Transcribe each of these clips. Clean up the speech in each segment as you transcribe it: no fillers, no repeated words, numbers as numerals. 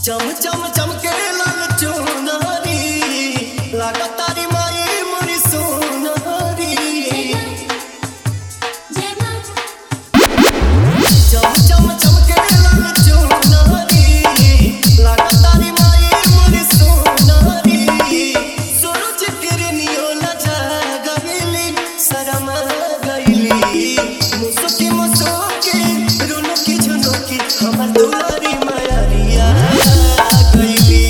चम चम चमके लाल चुनरी लागा तारी माई मोरी सोनरी। चम चम चमके लाल चुनरी लागा तारी माई मोरी सोनरी। सूरज किरनियो लजा गइली शरमा गइली मुसुकी मुसुकी रुनुकी झुनुकी हमर दुलारी मायरिया गइली।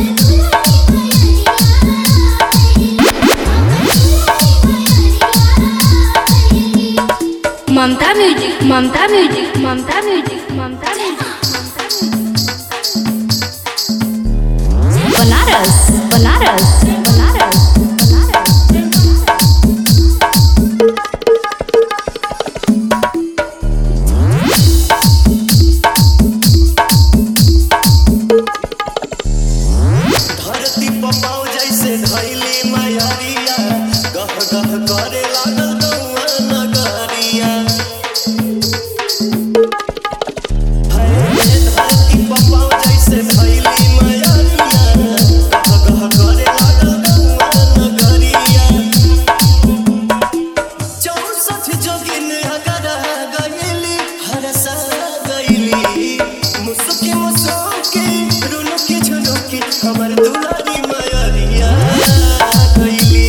Mamta music Mamta music Mamta music Mamta music Banaras Banaras Banaras धरती पपाव जैसे धइली मायरिया गह गह करे लागल गौआ नगरिया। धरती पपाव जैसे धइली मायरिया गह गह करे लागल गौआ नगरिया। 64 जोगिन अगरा गइली हरसा गइली मुसुकी मुसुकी रुनुकी झुनुकी हमर दुलारी मायरिया गइली।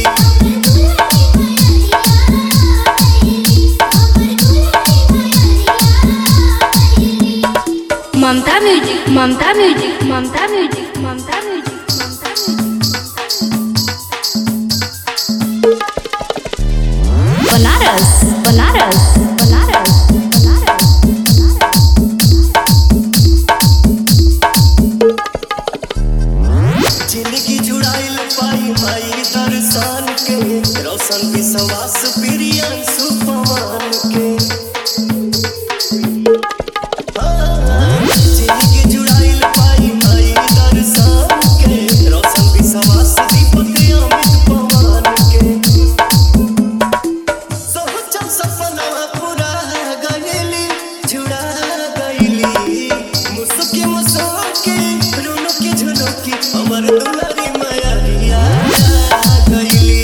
Mamta music Mamta music Mamta music Mamta music Mamta music Banaras Banaras Banaras Banaras जिंदगी जुड़ाइल पाई माई दर्शन के रोशन विश्वास प्रियन सुपवान के। जिंदगी जुड़ाइल पाई माई दर्शन के रोशन विश्वास दीपक अमित पवन के। सोचम सपना पूरा गइली जुड़ा गइली मुसुकी मुसुकी रुनुकी झुनुकी हमर दुलारी मायरिया गइली।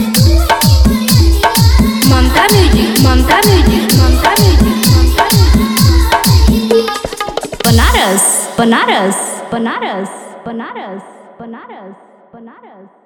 Mamta music Mamta music Mamta music Mamta music Banaras Banaras Banaras Banaras Banaras Banaras.